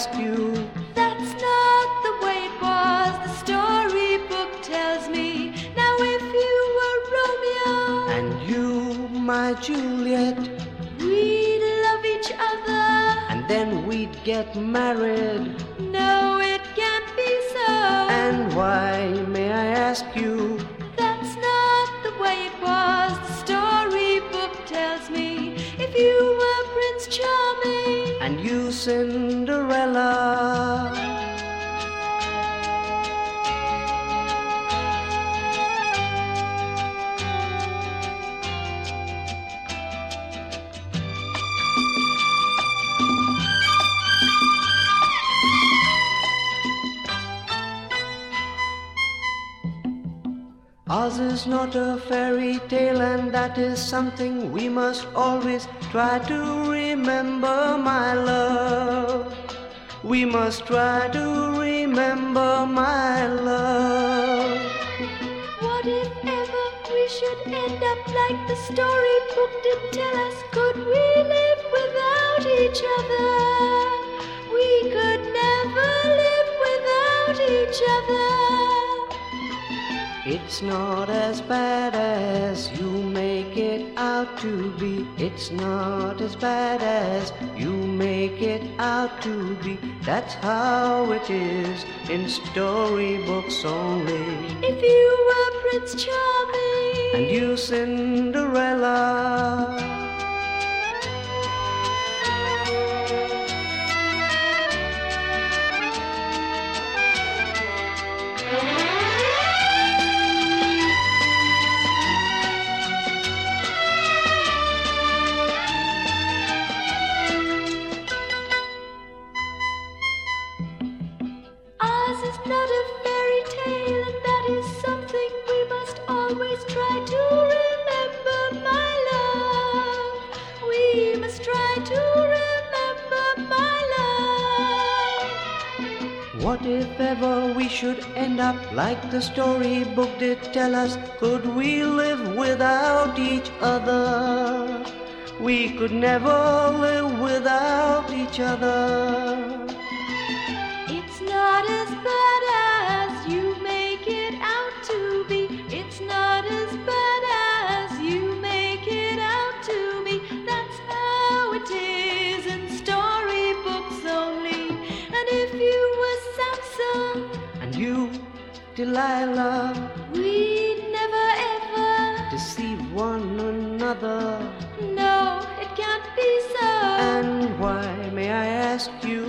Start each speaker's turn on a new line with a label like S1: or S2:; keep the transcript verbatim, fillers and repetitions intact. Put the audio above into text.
S1: ask you?
S2: That's not the way it was, the storybook tells me. Now if you were Romeo
S1: and you my Juliet,
S2: we'd love each other,
S1: and then we'd get married.
S2: No, it can't be so.
S1: And why, may I ask you?
S2: That's not the way it was, the storybook tells me. If you were Prince Charming
S1: and you Cinderella, ours is not a fairy tale, and that is something we must always try to remember, my love. We must try to remember, my love.
S2: What if ever we should end up like the storybook did tell us? Could we live without each other? We could never live without each other.
S1: It's not as bad as you make it out to be. It's not as bad as you make it out to be. That's how it is in storybooks only.
S2: If you were Prince Charming
S1: and you Cinderella,
S2: is not a fairy tale, and that is something we must always try to remember, my love. We must try to remember, my love.
S1: what if ever we should end up like the storybook did tell us? Could we live without each other? We could never live without each other.
S2: It's not as bad as you make it out to be. It's not as bad as you make it out to be. That's how it is in storybooks only. And if you were Samson
S1: and you Delilah,
S2: we'd never ever
S1: deceive one another.
S2: No, it can't be so.
S1: And why, may I ask you?